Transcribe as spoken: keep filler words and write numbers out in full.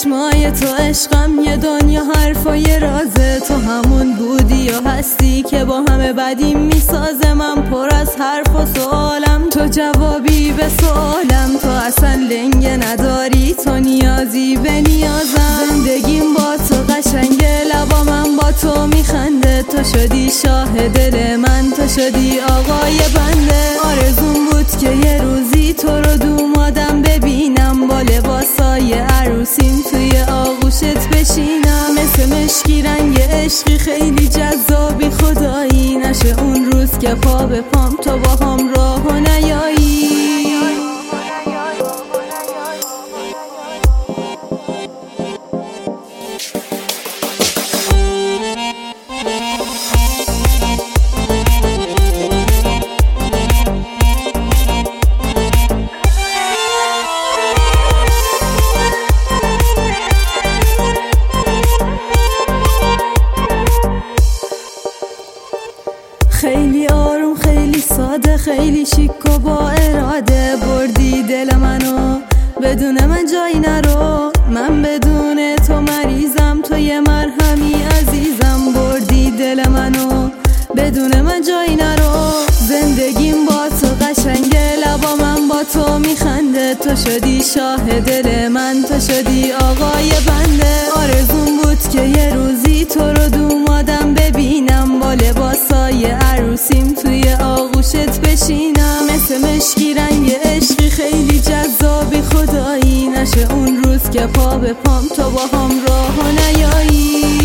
چشمای تو عشقم، یه دنیا حرفای رازه. تو همون بودی و هستی که با همه بدیم میسازه. من پر از حرف و سوالم، تو جوابی به سوالم. تو اصلا لنگه نداری، تو نیازی به نیازم. زندگیم با تو قشنگه، لبا من با تو میخنده. تو شدی شاه دل من، تو شدی آقای بنده. آرزون بود که یه روزی تو رو دومادم ببینم، با لباسای عروسیم توی آغوشت بشینم. مثل مشکی رنگ عشقی خیلی جذابی، خدایی نشه اون روز که پا به پام تو با هم راه و نیایی. خیلی آروم، خیلی ساده، خیلی شیک و با اراده. بردی دل منو، بدون من جایی نرو. من بدون تو مریضم، تو یه مرهمی عزیزم. بردی دل منو، بدون من جایی نرو. زندگیم با تو قشنگه، لبا من با تو میخنده. تو شدی شاه دل من، تو شدی آقای بنده. آرزون بود که یه روزی تو رو دومادم ببینم، با لباسای عروسیم توی آغوشت بشینم. مثل مشکی رنگ عشقی خیلی جذابی، خدایی نشه اون روز که پا به پام تو با هم راه و نیایی.